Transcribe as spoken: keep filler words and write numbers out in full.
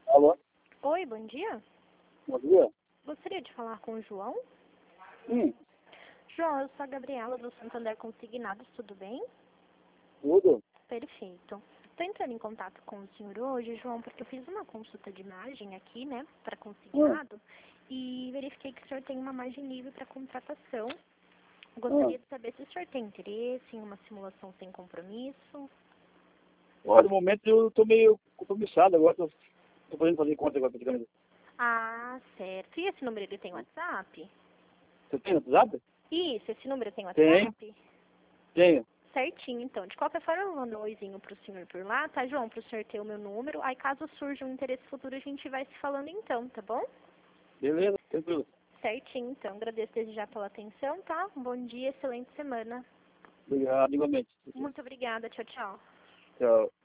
Alô? Oi, bom dia. Bom dia. Gostaria de falar com o João. Hum, João, eu sou a Gabriela do Santander Consignados, tudo bem? tudo? Perfeito. Estou entrando em contato com o senhor hoje, João, porque eu fiz uma consulta de imagem aqui, né, para Hum, consignado, e verifiquei que o senhor tem uma margem livre para contratação. hum. Gostaria de saber se o senhor tem interesse em uma simulação sem compromisso. Olha, no momento eu tô meio compromissado agora, tô, tô podendo fazer conta agora praticamente. Ah, certo. E esse número ele tem WhatsApp? Você tem WhatsApp? Isso, esse número tem Tem, WhatsApp? tenho. Certinho, então. De qualquer forma, eu mando um oizinho pro senhor por lá, tá, João? Pro senhor ter o meu número. Aí, caso surja um interesse futuro, a gente vai se falando então, tá bom? Beleza, tranquilo. Certinho, então. Agradeço desde já pela atenção, tá? Um bom dia, excelente semana. Obrigado, igualmente. Muito obrigada. Tchau, tchau. Tchau.